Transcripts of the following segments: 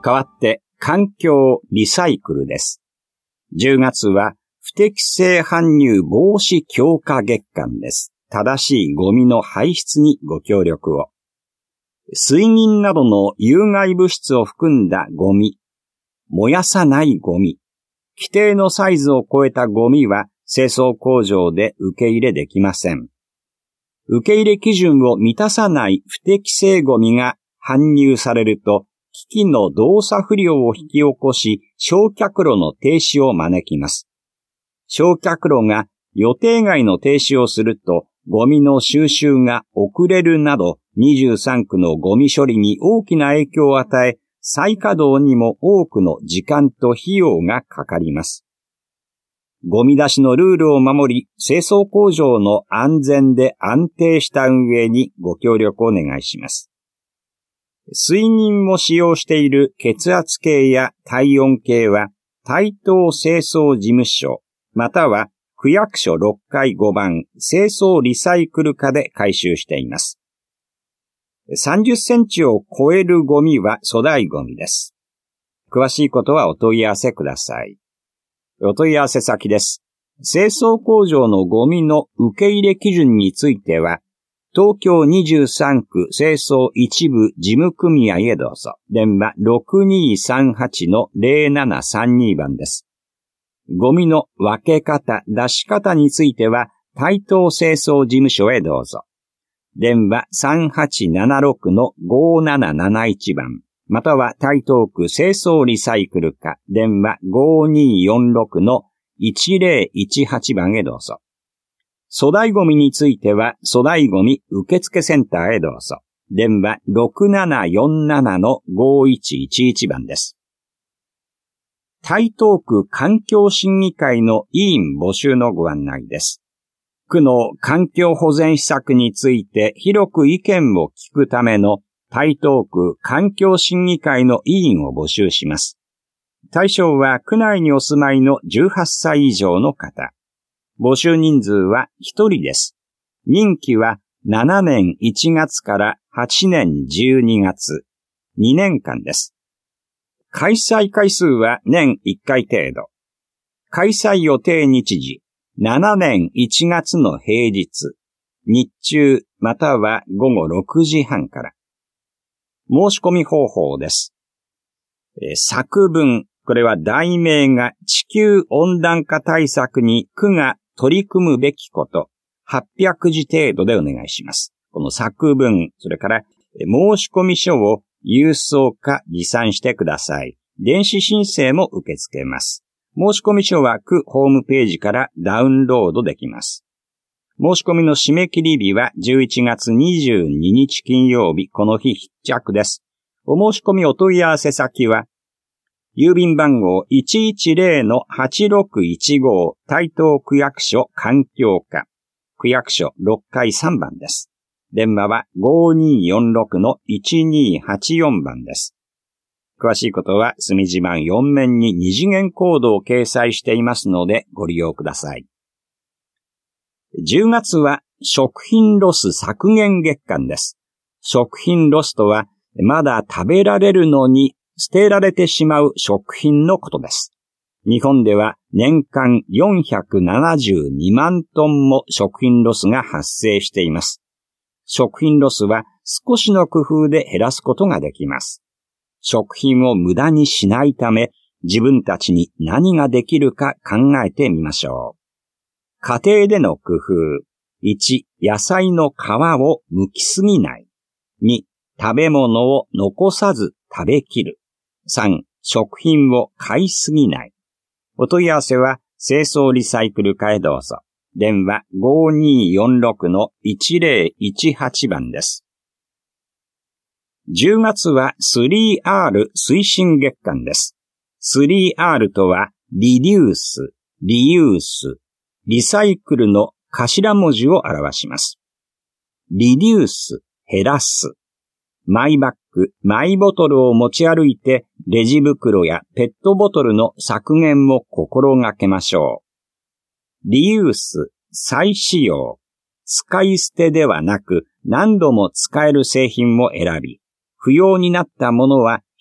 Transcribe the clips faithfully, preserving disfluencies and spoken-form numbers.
代わって環境リサイクルです。じゅうがつは不適正搬入防止強化月間です。正しいゴミの排出にご協力を。水銀などの有害物質を含んだゴミ、燃やさないゴミ、規定のサイズを超えたゴミは清掃工場で受け入れできません。受け入れ基準を満たさない不適正ゴミが搬入されると、機器の動作不良を引き起こし、焼却炉の停止を招きます。焼却炉が予定外の停止をすると、ゴミの収集が遅れるなど、にじゅうさんくのゴミ処理に大きな影響を与え、再稼働にも多くの時間と費用がかかります。ゴミ出しのルールを守り、清掃工場の安全で安定した運営にご協力をお願いします。水銀も使用している血圧計や体温計は、台東清掃事務所、または区役所ろっかいごばん清掃リサイクル課で回収しています。さんじゅっセンチを超えるゴミは粗大ゴミです。詳しいことはお問い合わせください。お問い合わせ先です。清掃工場のゴミの受け入れ基準については、東京にじゅうさんく清掃一部事務組合へどうぞ。電話 ろくにーさんはち のゼロななさんに 番です。ゴミの分け方、出し方については、台東清掃事務所へどうぞ。電話 さんはちななろく のごーなななないち 番、または台東区清掃リサイクル課、電話 ごーにーよんろく のいちぜろいちはち 番へどうぞ。粗大ゴミについては、粗大ゴミ受付センターへどうぞ。電話 ろくななよんなな のごーいちいちいち 番です。台東区環境審議会の委員募集のご案内です。区の環境保全施策について広く意見を聞くための台東区環境審議会の委員を募集します。対象は区内にお住まいのじゅうはっさい以上の方。募集人数はひとりです。任期はななねんいちがつからはちねんじゅうにがつ、にねんかんです。開催回数は年いっかい程度。開催予定日時、しちねんいちがつの平日、日中またはごごろくじはんから。申し込み方法です。え作文、これは題名が地球温暖化対策に区が取り組むべきこと、はっぴゃくじ程度でお願いします。この作文、それから申し込み書を郵送か持参してください。電子申請も受け付けます。申し込み書は区ホームページからダウンロードできます。申し込みの締め切り日はじゅういちがつにじゅうににち金曜日、この日必着です。お申し込みお問い合わせ先は、郵便番号 いちいちゼロのはちろくいちご 台東区役所環境課、区役所ろっかいさんばんです。電話は ごーにーよんろく のいちにーはちよん 番です。詳しいことは隅自慢よん面に二次元コードを掲載していますのでご利用ください。じゅうがつは食品ロス削減月間です。食品ロスとはまだ食べられるのに捨てられてしまう食品のことです。日本では年間よんひゃくななじゅうにまんトンも食品ロスが発生しています。食品ロスは少しの工夫で減らすことができます。食品を無駄にしないため、自分たちに何ができるか考えてみましょう。家庭での工夫。いち、野菜の皮を剥きすぎない。に、食べ物を残さず食べきる。さん、食品を買いすぎない。お問い合わせは、清掃リサイクル課へどうぞ。電話 ごーにーよんろく のいちぜろいちはち 番です。じゅうがつは スリーアール 推進月間です。スリーアール とは、リデュース、リユース、リサイクルの頭文字を表します。リデュース、減らす。マイバッグ、マイボトルを持ち歩いて、レジ袋やペットボトルの削減を心がけましょう。リユース、再使用。使い捨てではなく、何度も使える製品を選び、不要になったものは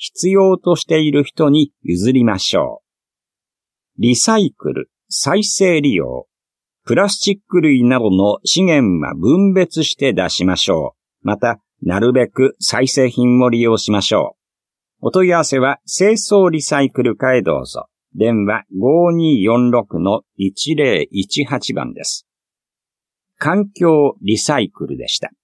必要としている人に譲りましょう。リサイクル、再生利用。プラスチック類などの資源は分別して出しましょう。また、なるべく再生品を利用しましょう。お問い合わせは、清掃リサイクル課へどうぞ。電話 ごーにーよんろくのいちぜろいちはち 番です。環境リサイクルでした。